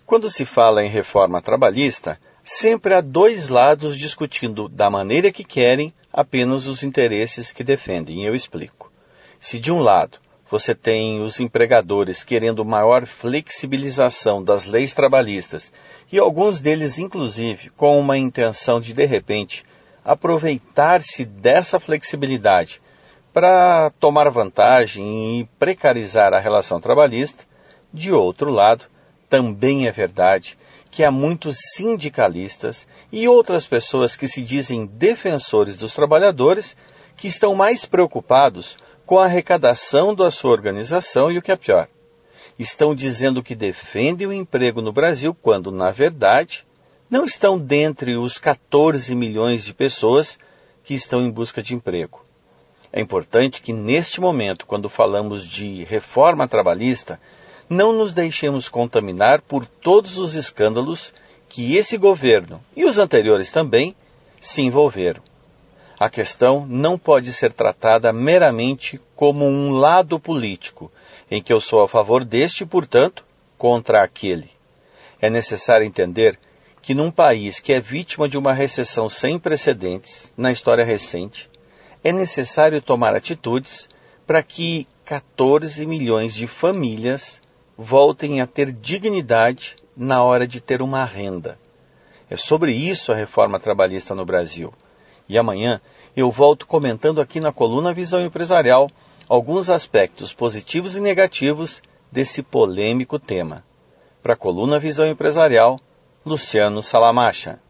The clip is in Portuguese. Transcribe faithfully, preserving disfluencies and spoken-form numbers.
Quando se fala em reforma trabalhista, sempre há dois lados discutindo da maneira que querem apenas os interesses que defendem, e eu explico. Se de um lado você tem os empregadores querendo maior flexibilização das leis trabalhistas, e alguns deles inclusive com uma intenção de, de repente, aproveitar-se dessa flexibilidade para tomar vantagem e precarizar a relação trabalhista, de outro lado, também é verdade que há muitos sindicalistas e outras pessoas que se dizem defensores dos trabalhadores que estão mais preocupados com a arrecadação da sua organização e o que é pior. Estão dizendo que defendem o emprego no Brasil quando, na verdade, não estão dentre os quatorze milhões de pessoas que estão em busca de emprego. É importante que, neste momento, quando falamos de reforma trabalhista, não nos deixemos contaminar por todos os escândalos que esse governo, e os anteriores também, se envolveram. A questão não pode ser tratada meramente como um lado político, em que eu sou a favor deste e, portanto, contra aquele. É necessário entender que num país que é vítima de uma recessão sem precedentes na história recente, é necessário tomar atitudes para que quatorze milhões de famílias voltem a ter dignidade na hora de ter uma renda. É sobre isso a reforma trabalhista no Brasil. E amanhã eu volto comentando aqui na coluna Visão Empresarial alguns aspectos positivos e negativos desse polêmico tema. Para a coluna Visão Empresarial, Luciano Salamacha.